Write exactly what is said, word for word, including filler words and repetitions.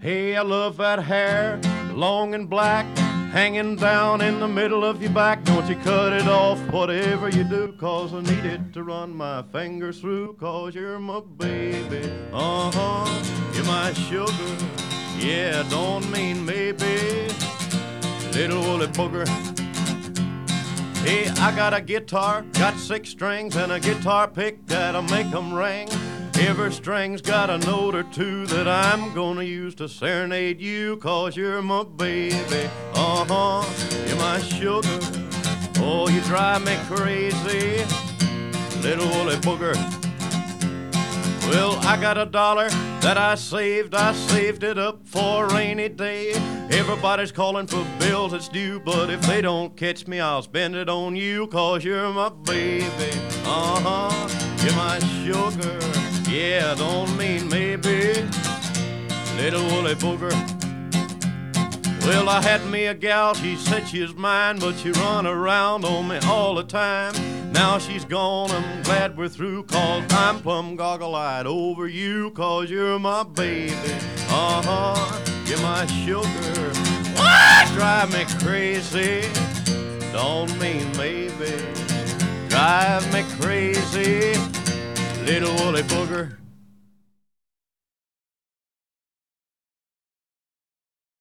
Hey, I love that hair, long and black, hanging down in the middle of your back. Don't you cut it off, whatever you do, 'cause I need it to run my fingers through, 'cause you're my baby. Uh-huh, you're my sugar. Yeah, don't mean maybe, little woolly booger. Hey, I got a guitar, got six strings, and a guitar pick that'll make them ring. Every string's got a note or two that I'm gonna use to serenade you, 'cause you're my baby. Uh-huh, you're my sugar. Oh, you drive me crazy, little woolly booger. Well, I got a dollar that I saved, I saved it up for a rainy day. Everybody's calling for bills that's due, but if they don't catch me, I'll spend it on you, 'cause you're my baby. Uh-huh, you're my sugar. Yeah, don't mean maybe, little woolly booger. Well, I had me a gal, she said she was mine, but she run around on me all the time. Now she's gone, I'm glad we're through, 'cause I'm plumb goggle-eyed over you, 'cause you're my baby. Uh-huh, you're my sugar. What? Drive me crazy, don't mean maybe. Drive me crazy, little woolly booger.